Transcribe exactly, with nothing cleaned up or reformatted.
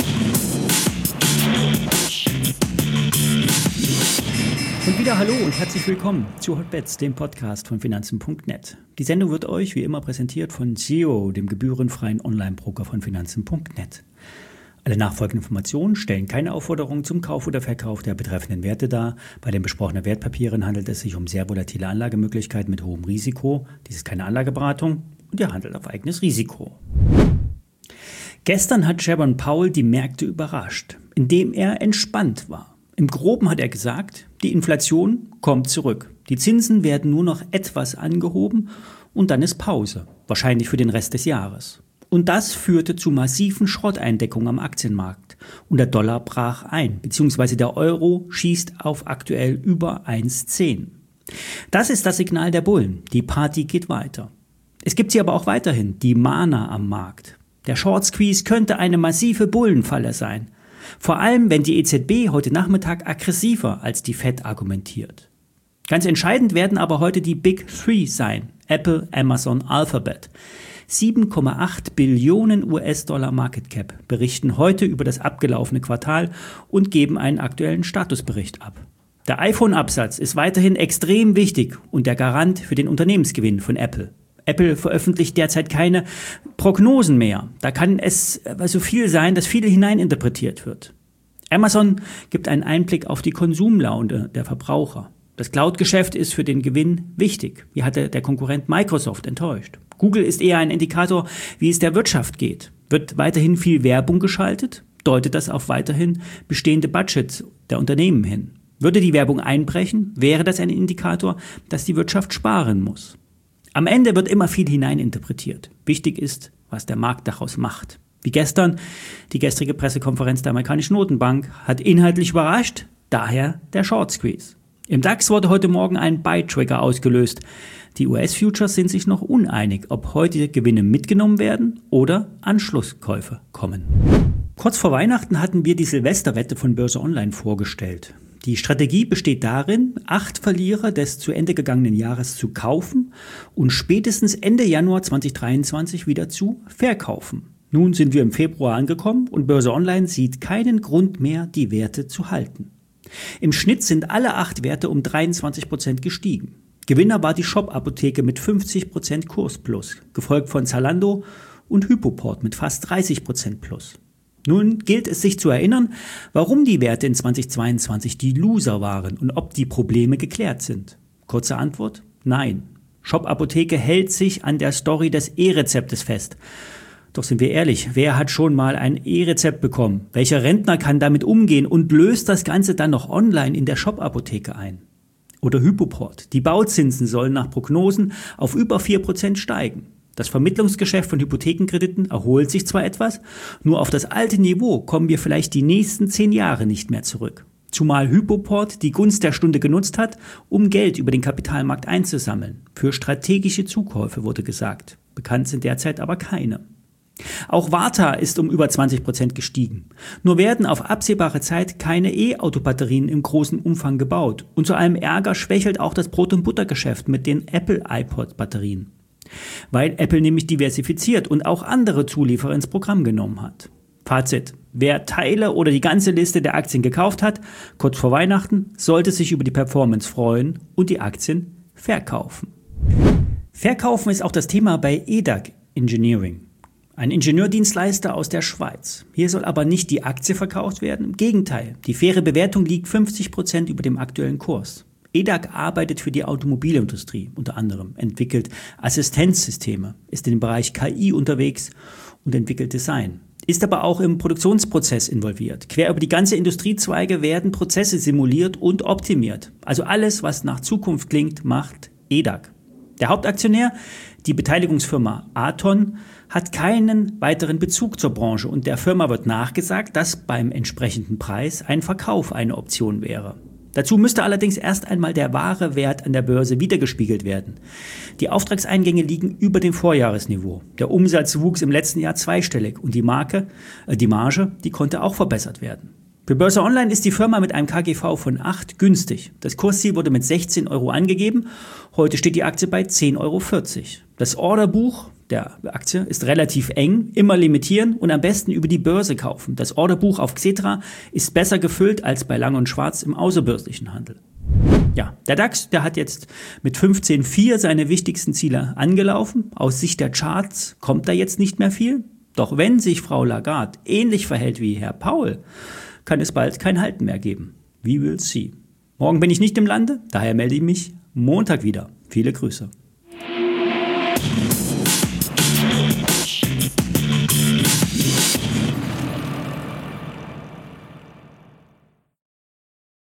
Und wieder hallo und herzlich willkommen zu Hotbets, dem Podcast von Finanzen punkt net. Die Sendung wird euch wie immer präsentiert von S E O, dem gebührenfreien Online-Broker von Finanzen punkt net. Alle nachfolgenden Informationen stellen keine Aufforderung zum Kauf oder Verkauf der betreffenden Werte dar. Bei den besprochenen Wertpapieren handelt es sich um sehr volatile Anlagemöglichkeiten mit hohem Risiko. Dies ist keine Anlageberatung und ihr handelt auf eigenes Risiko. Gestern hat Jerome Powell die Märkte überrascht, indem er entspannt war. Im Groben hat er gesagt, die Inflation kommt zurück. Die Zinsen werden nur noch etwas angehoben und dann ist Pause, wahrscheinlich für den Rest des Jahres. Und das führte zu massiven Schrotteindeckungen am Aktienmarkt. Und der Dollar brach ein, beziehungsweise der Euro schießt auf aktuell über eins Komma zehn. Das ist das Signal der Bullen. Die Party geht weiter. Es gibt sie aber auch weiterhin, die Mahner am Markt. Der Short Squeeze könnte eine massive Bullenfalle sein. Vor allem, wenn die E Z B heute Nachmittag aggressiver als die Fed argumentiert. Ganz entscheidend werden aber heute die Big Three sein. Apple, Amazon, Alphabet. sieben Komma acht Billionen U S-Dollar Market Cap berichten heute über das abgelaufene Quartal und geben einen aktuellen Statusbericht ab. Der iPhone-Absatz ist weiterhin extrem wichtig und der Garant für den Unternehmensgewinn von Apple. Apple veröffentlicht derzeit keine Prognosen mehr. Da kann es so viel sein, dass viel hineininterpretiert wird. Amazon gibt einen Einblick auf die Konsumlaune der Verbraucher. Das Cloud-Geschäft ist für den Gewinn wichtig. Hier hatte der Konkurrent Microsoft enttäuscht. Google ist eher ein Indikator, wie es der Wirtschaft geht. Wird weiterhin viel Werbung geschaltet? Deutet das auf weiterhin bestehende Budgets der Unternehmen hin. Würde die Werbung einbrechen, wäre das ein Indikator, dass die Wirtschaft sparen muss. Am Ende wird immer viel hineininterpretiert. Wichtig ist, was der Markt daraus macht. Wie gestern, die gestrige Pressekonferenz der amerikanischen Notenbank hat inhaltlich überrascht, daher der Short Squeeze. Im DAX wurde heute Morgen ein Buy-Trigger ausgelöst. Die U S-Futures sind sich noch uneinig, ob heute Gewinne mitgenommen werden oder Anschlusskäufe kommen. Kurz vor Weihnachten hatten wir die Silvesterwette von Börse Online vorgestellt. Die Strategie besteht darin, acht Verlierer des zu Ende gegangenen Jahres zu kaufen und spätestens Ende Januar zweitausenddreiundzwanzig wieder zu verkaufen. Nun sind wir im Februar angekommen und Börse Online sieht keinen Grund mehr, die Werte zu halten. Im Schnitt sind alle acht Werte um dreiundzwanzig Prozent gestiegen. Gewinner war die Shop-Apotheke mit fünfzig Prozent Kurs plus, gefolgt von Zalando und Hypoport mit fast dreißig Prozent plus. Nun gilt es sich zu erinnern, warum die Werte in zweitausendzweiundzwanzig die Loser waren und ob die Probleme geklärt sind. Kurze Antwort: Nein. Shop-Apotheke hält sich an der Story des E-Rezeptes fest. Doch sind wir ehrlich, wer hat schon mal ein E-Rezept bekommen? Welcher Rentner kann damit umgehen und löst das Ganze dann noch online in der Shop-Apotheke ein? Oder Hypoport. Die Bauzinsen sollen nach Prognosen auf über vier Prozent steigen. Das Vermittlungsgeschäft von Hypothekenkrediten erholt sich zwar etwas, nur auf das alte Niveau kommen wir vielleicht die nächsten zehn Jahre nicht mehr zurück. Zumal Hypoport die Gunst der Stunde genutzt hat, um Geld über den Kapitalmarkt einzusammeln. Für strategische Zukäufe wurde gesagt. Bekannt sind derzeit aber keine. Auch Varta ist um über zwanzig Prozent gestiegen. Nur werden auf absehbare Zeit keine E-Auto-Batterien im großen Umfang gebaut. Und zu allem Ärger schwächelt auch das Brot- und Buttergeschäft mit den Apple-iPod-Batterien. Weil Apple nämlich diversifiziert und auch andere Zulieferer ins Programm genommen hat. Fazit: Wer Teile oder die ganze Liste der Aktien gekauft hat, kurz vor Weihnachten, sollte sich über die Performance freuen und die Aktien verkaufen. Verkaufen ist auch das Thema bei E D A C Engineering. Ein Ingenieurdienstleister aus der Schweiz. Hier soll aber nicht die Aktie verkauft werden, im Gegenteil. Die faire Bewertung liegt fünfzig Prozent über dem aktuellen Kurs. E D A C arbeitet für die Automobilindustrie unter anderem, entwickelt Assistenzsysteme, ist in dem Bereich K I unterwegs und entwickelt Design. Ist aber auch im Produktionsprozess involviert. Quer über die ganze Industriezweige werden Prozesse simuliert und optimiert. Also alles, was nach Zukunft klingt, macht E D A C. Der Hauptaktionär, die Beteiligungsfirma Aton, hat keinen weiteren Bezug zur Branche und der Firma wird nachgesagt, dass beim entsprechenden Preis ein Verkauf eine Option wäre. Dazu müsste allerdings erst einmal der wahre Wert an der Börse wiedergespiegelt werden. Die Auftragseingänge liegen über dem Vorjahresniveau. Der Umsatz wuchs im letzten Jahr zweistellig und die Marke, äh, die Marge, die konnte auch verbessert werden. Für Börse Online ist die Firma mit einem K G V von acht günstig. Das Kursziel wurde mit sechzehn Euro angegeben. Heute steht die Aktie bei zehn Euro vierzig. Das Orderbuch der Aktie ist relativ eng, immer limitieren und am besten über die Börse kaufen. Das Orderbuch auf Xetra ist besser gefüllt als bei Lang und Schwarz im außerbörslichen Handel. Ja, der DAX, der hat jetzt mit fünfzehn Komma vier seine wichtigsten Ziele angelaufen. Aus Sicht der Charts kommt da jetzt nicht mehr viel. Doch wenn sich Frau Lagarde ähnlich verhält wie Herr Paul, kann es bald kein Halten mehr geben. We will see. Morgen bin ich nicht im Lande, daher melde ich mich Montag wieder. Viele Grüße.